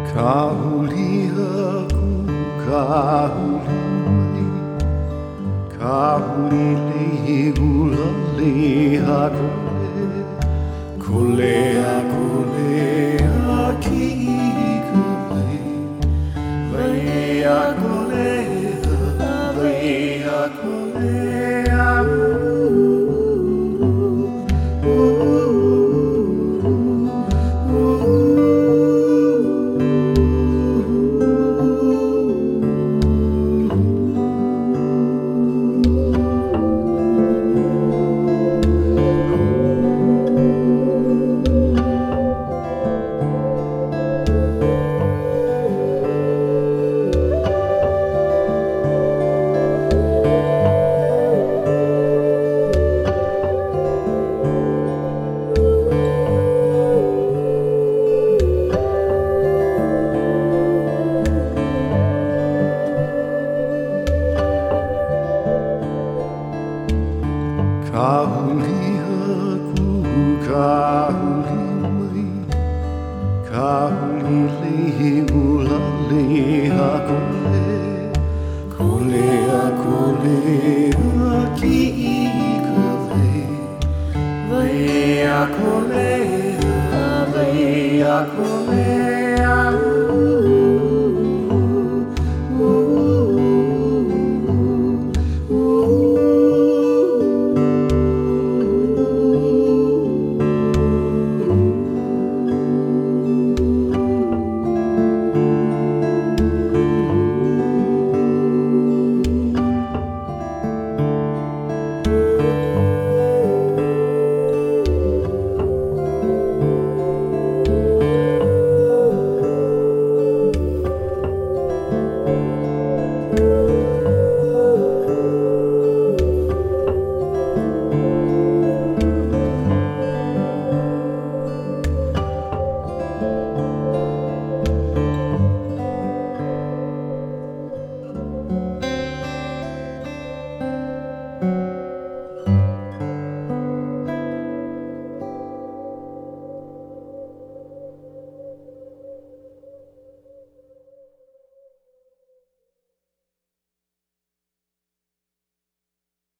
Ka huli aku, ka huli mai, ka huli lehi gula leha kole, kole a kole a ki ka vai, vai a kole a vai a kole a Ka huli aku, ka huli mai, ka huli lehi gula leha kole, kole a kole a ki ka vai, vai a kole a vai a kole